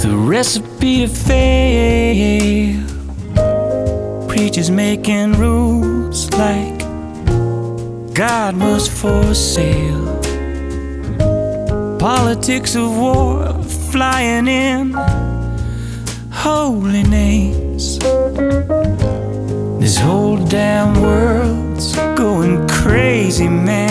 a recipe to fail. Preachers making rules like God was for sale. Politics of war flying in holy names. This whole damn world's going crazy, man.